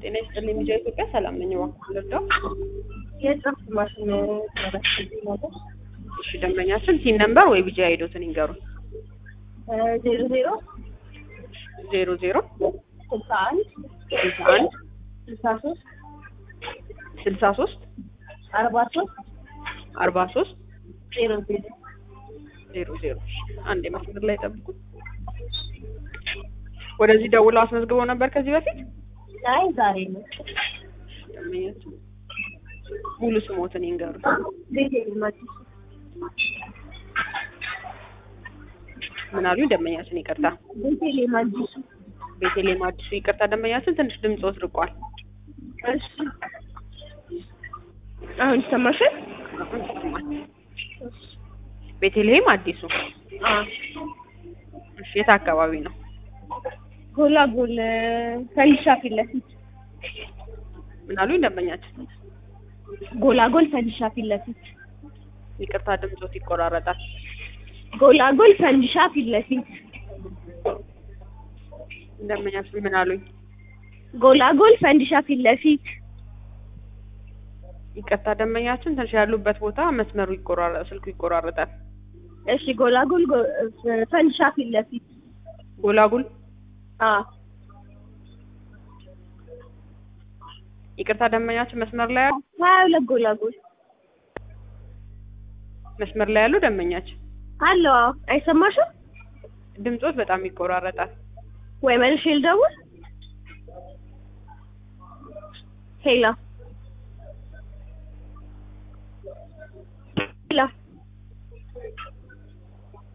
ጤና ይስጥልኝ ሚዲያ ኢትዮጵያ ሰላም ነኝ። እባክዎ ልርዳው? የጽሁፍ ማሽን ተበላሽቶብኝ ነበር። እሺ ደንበኛችን ቲን ነምበር ወይ ቢጂ አይዶትን ይንገሩን። 00 00 61 61 63 63 43 43 00 00 አንዴ መስመር ላይ ጠብቁ። ወደዚህ ደውለው አስመዝግበው ነበር ከዚህ በፊት? አይ ዛሬ ነው። ደንበኛችን ሙሉ ስሞትን ይንገሩን። ቤቴሌም አዲሱ። ምን አሉኝ ደንበኛችን? ይቅርታ ቤቴሌም አዲሱ። ቤቴሌም አዲሱ። ይቅርታ ደንበኛችን ትንሽ ድምጽ ርቋል። እሺ አሁን ይሰማሻል? አሁን ይሰማል። ቤቴሌም አዲሱ። እሺ የት አካባቢ ነው? ጎላጎል ፈንዲሻ ፊት ለፊት። ምን አሉኝ ደንበኛችን? ጎላጎል ፈንዲሻ ፊት ለፊት። ይቅርታ ድምጾት ይቆራረጣል። ጎላጎል ፈንዲሻ ፊት ለፊት። ደንበኛችን ምን አሉኝ? ጎላጎል ፈንዲሻ ፊት ለፊት። ይቅርታ ደንበኛችን ትንሽ ያሉበት ቦታ መስመሩ ስልኩ ይቆራረጣል። እሺ ጎላጎል ፈንዲሻ ፊት ለፊት። ጎላጉል ይቅርታ ደንበኛችን መስመር ላይ ያሉ 22 ጎላጎል መስመር ላይ ያሉ ደንበኛችን አሎ አይሰማሽም? ድምጾት በጣም ይቆራረጣል። ወይ መልሼ ልደውል? ሄሎ ሄሎ